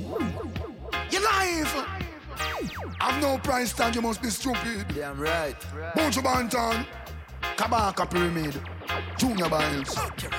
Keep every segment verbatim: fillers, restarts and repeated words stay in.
Your life have no price tag, you must be stupid. Damn right. Bunch Banton, Kabaka Pyramid, Junior Biles.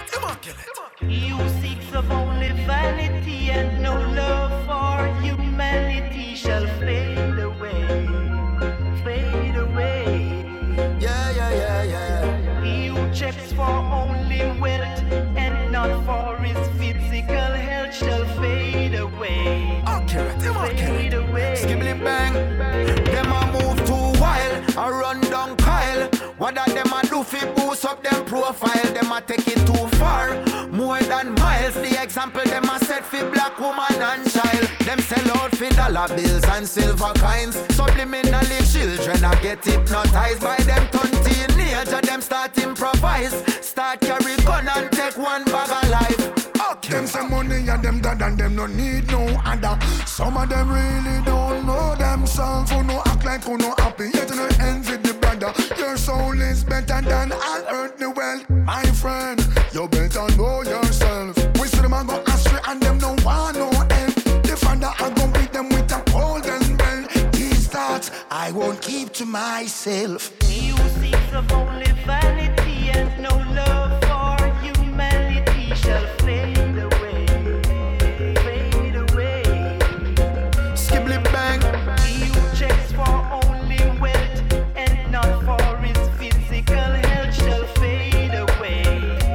You seeks of only vanity and no love for humanity shall fade away, fade away. Yeah, yeah, yeah, yeah. He who checks for only wealth and not for his physical health shall fade away, Accurate, fade away. Skibbly bang, them a move too wild, a run down Kyle. What that them a do fi boost up them profile? Them a take it too far, more than miles. The example them a set fi black woman and child. Them sell out fi dollar bills and silver coins. Subliminally children a get hypnotized by them turn teenager. Them start improvise, start carry gun and take one bag of life. Okay. Them some money and them dad and them no need no other. Some of them really don't know themselves. Who no act like who no happy, yet no envy the brother. Your soul is better than all earthly wealth. My friend, you better know yourself. We see them a go astray and them no want no end. The father I go beat them with a golden bell. These thoughts I won't keep to myself. He who seeks of only vanity and no love for humanity shall fade away, fade away. Skibbly bang. He who checks for only wealth and not for his physical health shall fade away,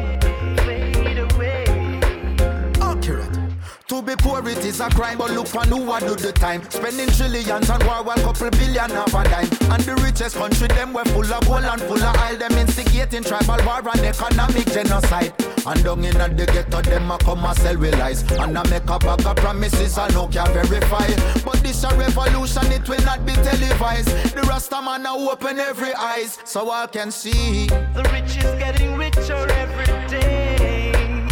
fade away. Accurate. To be poor it is a crime, but look for who a do the time. Spending trillions on war, one couple billion half a dime. And the richest country, them were full of gold and full of oil. Them instigating tribal war and economic genocide. And down in the ghetto, them a come and sell with lies. And I make a bag of promises I no can verify. But this a revolution, it will not be televised. The Rasta man a open every eyes, so I can see. The rich is getting richer every day,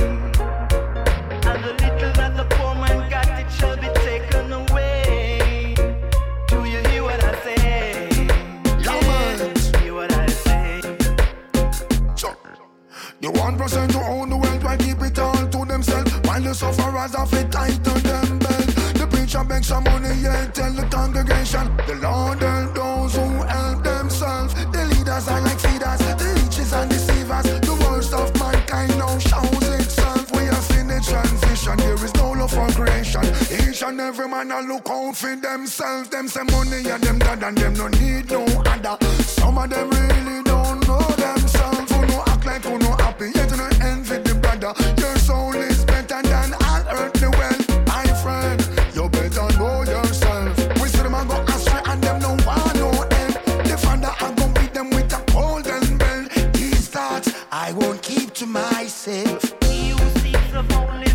and the little that the poor man got, it shall be taken away. Do you hear what I say? Yeah, hear what I say? The one percent who own the world, why keep it all to themselves? While the sufferers have it tight to them belt. The preacher begs some money, yeah, tell the congregation. The Lord help those who help themselves. The leaders are like feeders, the leeches and deceivers. The worst of mankind now shows itself. We have seen the transition, there is no love for creation. Each and every man a look out for themselves. Them say money and them dad and them no need no other. Some of them really don't know themselves. Who no act like who no happy, yet no envy the brother. Your soul is better than all earthly wealth. My friend, you better know yourself. We see them a go astray and them no want no end. The father a go beat them with a golden bell. These thoughts I won't keep to myself. He who seeks of only